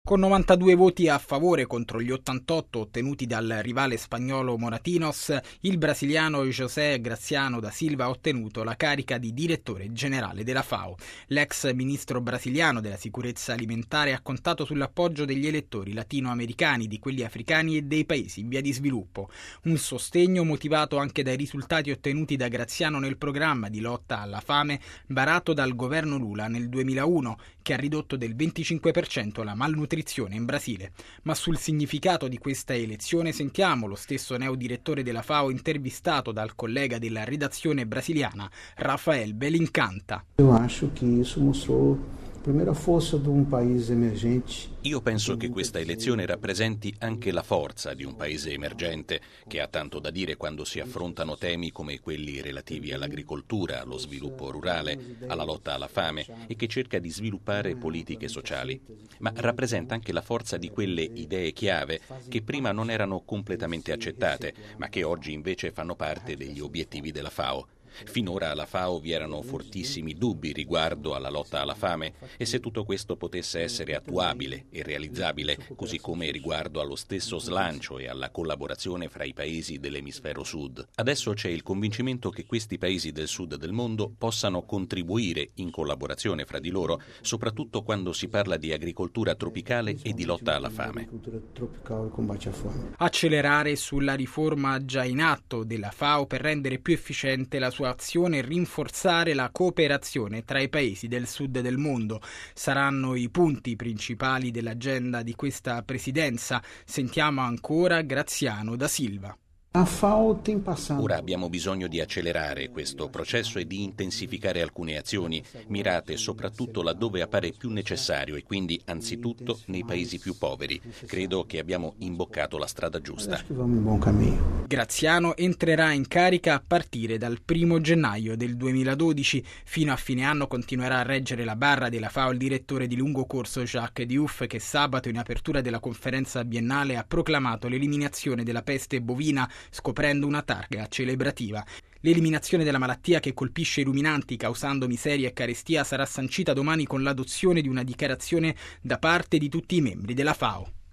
Con 92 voti a favore contro gli 88 ottenuti dal rivale spagnolo Moratinos, il brasiliano José Graziano da Silva ha ottenuto la carica di direttore generale della FAO. L'ex ministro brasiliano della sicurezza alimentare ha contato sull'appoggio degli elettori latinoamericani, di quelli africani e dei paesi in via di sviluppo. Un sostegno motivato anche dai risultati ottenuti da Graziano nel programma di lotta alla fame varato dal governo Lula nel 2001, che ha ridotto del 25% la malnutrizione in Brasile. Ma sul significato di questa elezione sentiamo lo stesso neodirettore della FAO intervistato dal collega della redazione brasiliana Rafael Belincanta. Io acho che isso mostrò la forza di un paese emergente. Io penso che questa elezione rappresenti anche la forza di un paese emergente che ha tanto da dire quando si affrontano temi come quelli relativi all'agricoltura, allo sviluppo rurale, alla lotta alla fame e che cerca di sviluppare politiche sociali. Ma rappresenta anche la forza di quelle idee chiave che prima non erano completamente accettate, ma che oggi invece fanno parte degli obiettivi della FAO. Finora alla FAO vi erano fortissimi dubbi riguardo alla lotta alla fame e se tutto questo potesse essere attuabile e realizzabile, così come riguardo allo stesso slancio e alla collaborazione fra i paesi dell'emisfero sud. Adesso c'è il convincimento che questi paesi del sud del mondo possano contribuire in collaborazione fra di loro, soprattutto quando si parla di agricoltura tropicale e di lotta alla fame. Accelerare sulla riforma già in atto della FAO per rendere più efficiente la sua azione e rinforzare la cooperazione tra i paesi del sud del mondo saranno i punti principali dell'agenda di questa presidenza. Sentiamo ancora Graziano da Silva. Ora abbiamo bisogno di accelerare questo processo e di intensificare alcune azioni mirate soprattutto laddove appare più necessario e quindi anzitutto nei paesi più poveri. Credo che abbiamo imboccato la strada giusta. Graziano entrerà in carica a partire dal 1 gennaio del 2012. Fino a fine anno continuerà a reggere la barra della FAO il direttore di lungo corso Jacques Diouf, che sabato in apertura della conferenza biennale ha proclamato l'eliminazione della peste bovina, scoprendo una targa celebrativa. L'eliminazione della malattia che colpisce i ruminanti causando miseria e carestia sarà sancita domani con l'adozione di una dichiarazione da parte di tutti i membri della FAO.